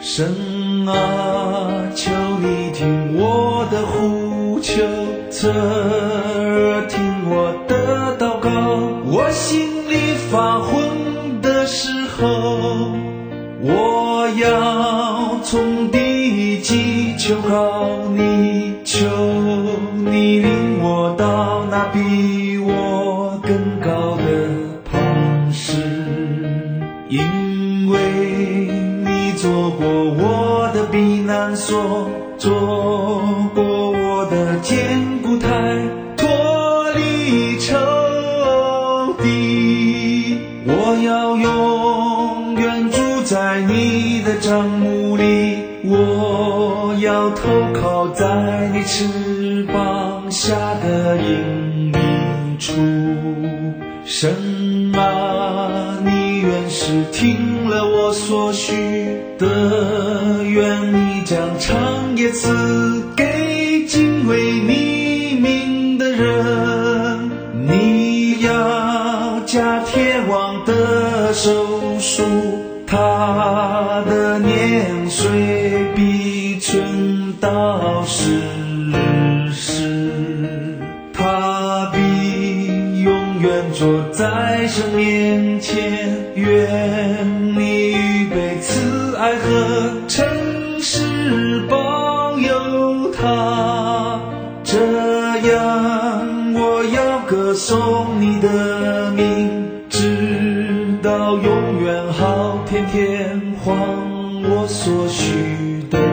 神啊，求你听我的呼求，侧耳听我的祷告。我心里发昏的时候，我要从地极求告你，求你领我到那比我更高的磐石，因为你做过我的避难所，做过我的坚固台，脱离仇敌。我要永远住在你的帐幕里，我要投靠在你翅膀下的隐秘处。神啊，你原是听了我所许的，愿你将长夜赐给敬畏你名的人。你要加铁王的手术，他的年岁比春到世事，他必永远坐在神面前。愿你预备慈爱和诚实保佑他，这样我要歌颂你的名，直到永远，好天天还我所许的。